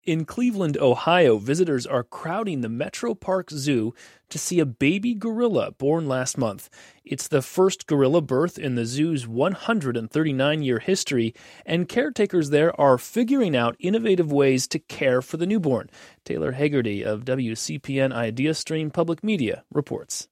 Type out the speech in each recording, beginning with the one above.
In Cleveland, Ohio, visitors are crowding the Metro Park Zoo to see a baby gorilla born last month. It's the first gorilla birth in the zoo's 139-year history, and caretakers there are figuring out innovative ways to care for the newborn. Taylor Haggerty of WCPN IdeaStream Public Media reports.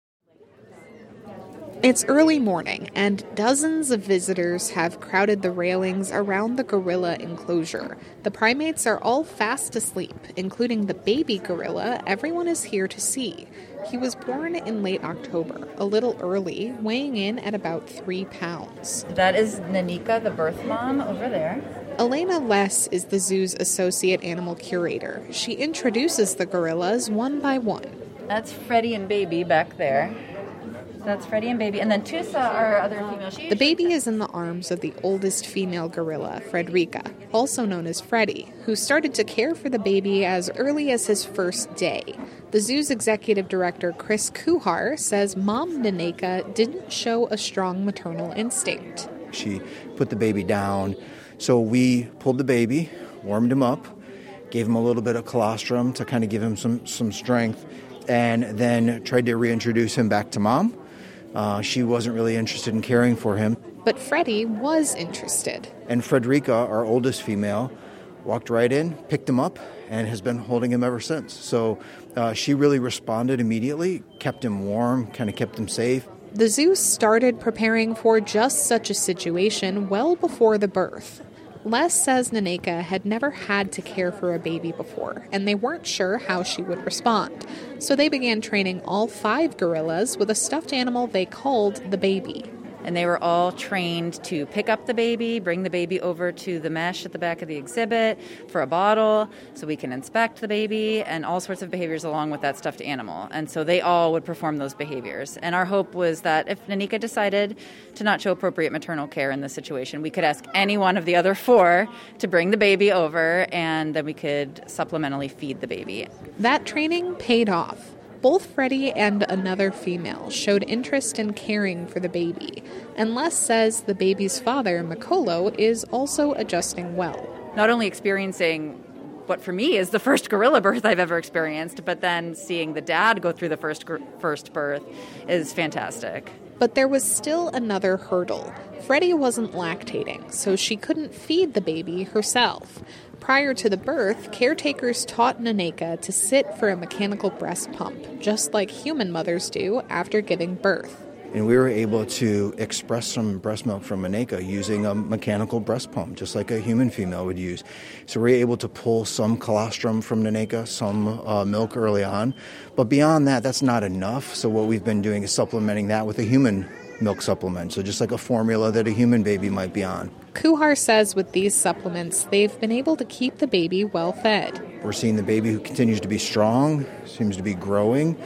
It's early morning, and dozens of visitors have crowded the railings around the gorilla enclosure. The primates are all fast asleep, including the baby gorilla everyone is here to see. He was born in late October, a little early, weighing in at about 3 pounds. That is Nanika, the birth mom, over there. Elena Less is the zoo's associate animal curator. She introduces the gorillas one by one. That's Freddie and Baby back there. That's Freddie and Baby. And then Tusa, our other female. The baby is in the arms of the oldest female gorilla, Frederica, also known as Freddie, who started to care for the baby as early as his first day. The zoo's executive director, Chris Kuhar, says Mom Naneka didn't show a strong maternal instinct. She put the baby down, so we pulled the baby, warmed him up, gave him a little bit of colostrum to kind of give him some strength, and then tried to reintroduce him back to Mom. She wasn't really interested in caring for him. But Freddie was interested. And Frederica, our oldest female, walked right in, picked him up, and has been holding him ever since. So she really responded immediately, kept him warm, kind of kept him safe. The zoo started preparing for just such a situation well before the birth. Les says Naneka had never had to care for a baby before, and they weren't sure how she would respond. So they began training all 5 gorillas with a stuffed animal they called the baby. And they were all trained to pick up the baby, bring the baby over to the mesh at the back of the exhibit for a bottle so we can inspect the baby, and all sorts of behaviors along with that stuffed animal. And so they all would perform those behaviors. And our hope was that if Nanika decided to not show appropriate maternal care in this situation, we could ask any one of the other 4 to bring the baby over, and then we could supplementally feed the baby. That training paid off. Both Freddie and another female showed interest in caring for the baby, and Les says the baby's father, Makolo, is also adjusting well. Not only experiencing what for me is the first gorilla birth I've ever experienced, but then seeing the dad go through the first birth is fantastic. But there was still another hurdle. Freddie wasn't lactating, so she couldn't feed the baby herself. Prior to the birth, caretakers taught Naneka to sit for a mechanical breast pump, just like human mothers do after giving birth. And we were able to express some breast milk from Naneka using a mechanical breast pump, just like a human female would use. So we were able to pull some colostrum from Naneka, some milk early on. But beyond that, that's not enough. So what we've been doing is supplementing that with a human milk supplement, so just like a formula that a human baby might be on. Kuhar says with these supplements, they've been able to keep the baby well fed. We're seeing the baby who continues to be strong, seems to be growing,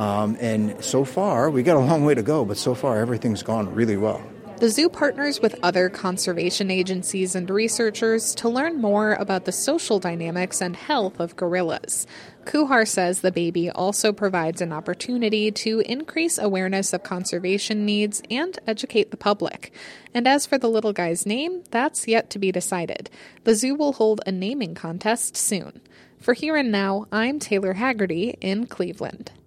and so far, we got a long way to go, but so far everything's gone really well. The zoo partners with other conservation agencies and researchers to learn more about the social dynamics and health of gorillas. Kuhar says the baby also provides an opportunity to increase awareness of conservation needs and educate the public. And as for the little guy's name, that's yet to be decided. The zoo will hold a naming contest soon. For Here and Now, I'm Taylor Haggerty in Cleveland.